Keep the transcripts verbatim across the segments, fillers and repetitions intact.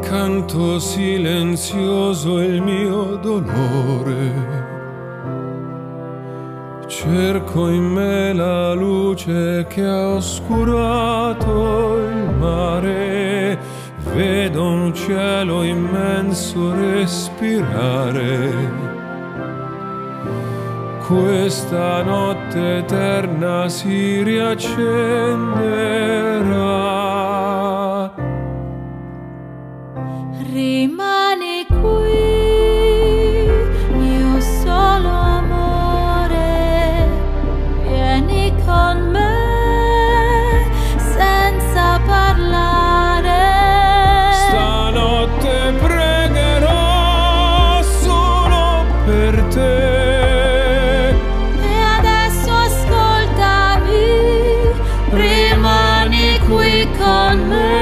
canto silenzioso il mio dolore. Cerco in me la luce che ha oscurato il mare. Vedo un cielo immenso respirare. Questa notte eterna si riaccenderà. Rimani qui, mio solo amore, vieni con me senza parlare. Stanotte pregherò solo per te. E adesso ascoltami, rimani qui con me.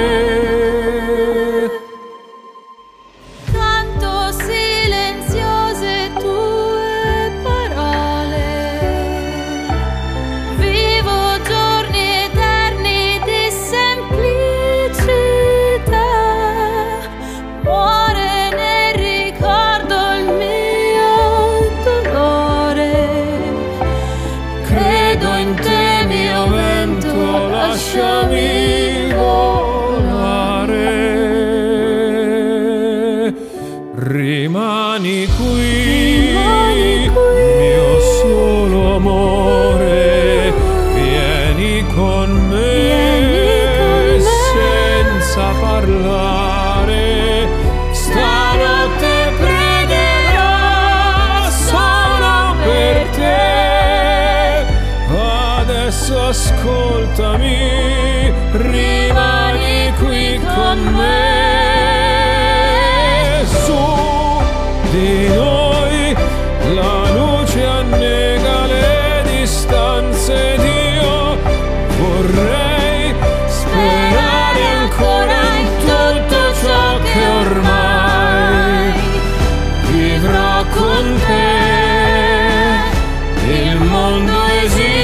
Lasciami volare, rimani qui, rimani qui, mio solo amore, vieni con me, vieni con me. senza parlare. Stanotte pregherò solo per te. Adesso ascoltami, rimani qui con me. Su di noi la luce annega le distanze ed io vorrei sperare ancora in tutto ciò che ormai vivrò con te. Il mondo esiste